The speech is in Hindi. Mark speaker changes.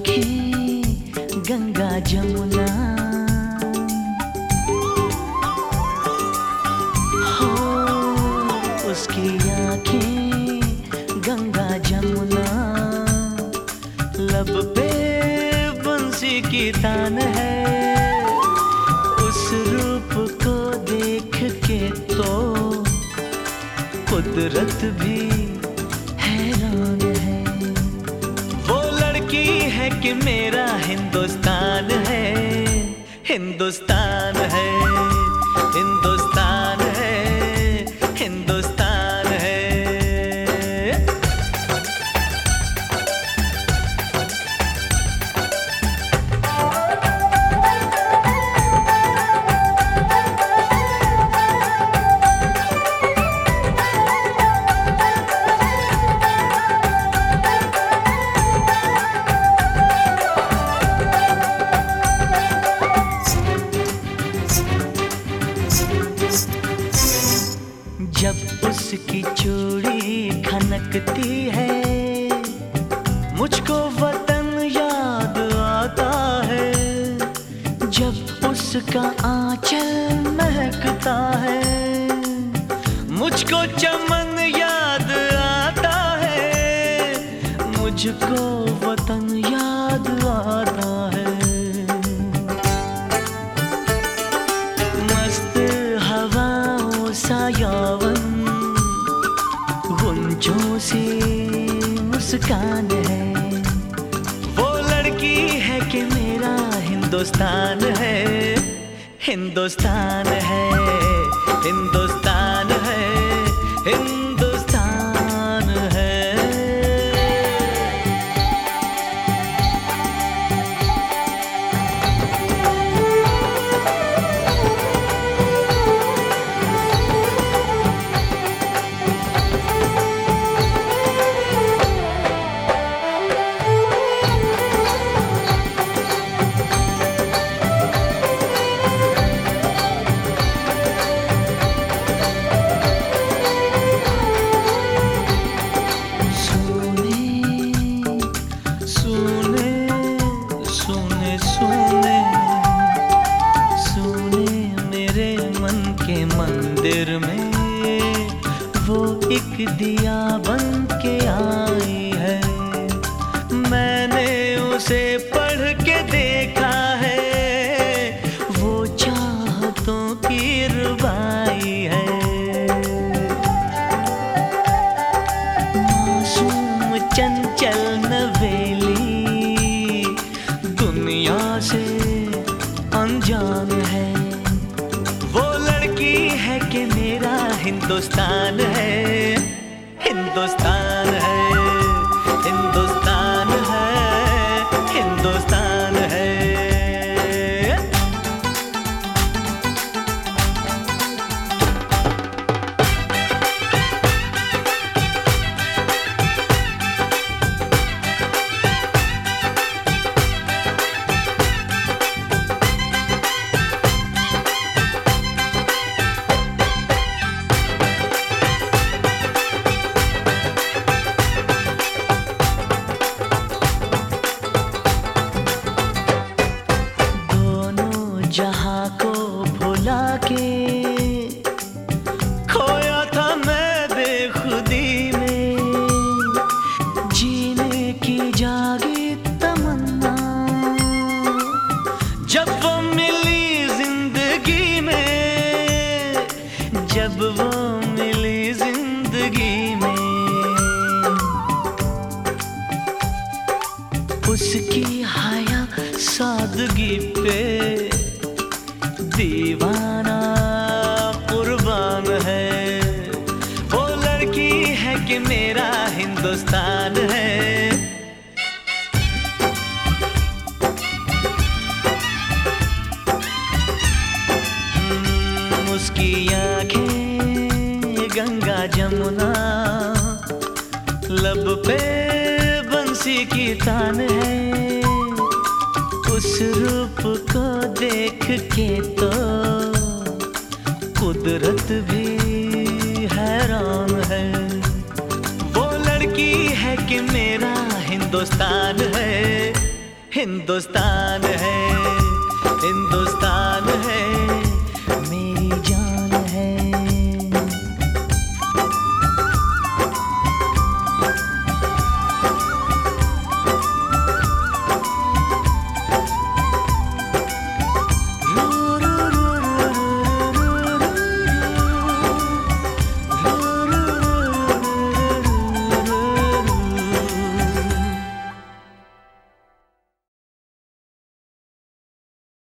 Speaker 1: आँखें गंगा जमुना, हो उसकी आँखें गंगा जमुना, लब पे बंसी की तान है। उस रूप को देख के तो कुदरत भी हैरान है। वो लड़की है कि मेरा हिंदुस्तान है, हिंदुस्तान है, हिंदुस्तान है, हिंदुस्तान है। जब उसकी चूड़ी खनकती है, मुझको वतन याद आता है। जब उसका आंचल महकता है, मुझको चमन याद आता है। मुझको वतन याद आता है। मस्त हवाओं सा यौवन, गुंजों से मुस्कान है। वो लड़की है कि मेरा हिंदुस्तान है, हिंदुस्तान है, हिंदुस्तान है, हिंदुस्तान है। मंदिर में वो एक दिया बन के आई है। मैंने उसे पढ़ के देखा है, वो चाहतों की रुबाई है। मासूम चंचल नवेली दुनिया से अनजान है। वो लड़की है कि मेरा हिंदुस्तान है, हिंदुस्तान है, हिंदुस्तान है, हिंदुस्तान है। जहाँ को भुला के खोया था मैं बेखुदी में। जीने की जागी तमन्ना जब वो मिली जिंदगी में, जब वो मिली जिंदगी में। उसकी हया सादगी पे दीवाना कुर्बान है। वो लड़की है कि मेरा हिंदुस्तान है। उसकी आँखें गंगा जमुना, लब पे बंसी की तान है। उस रूप को देख के तो कुदरत भी हैरान है। वो लड़की है कि मेरा हिंदुस्तान है, हिंदुस्तान है, हिंदुस्तान है,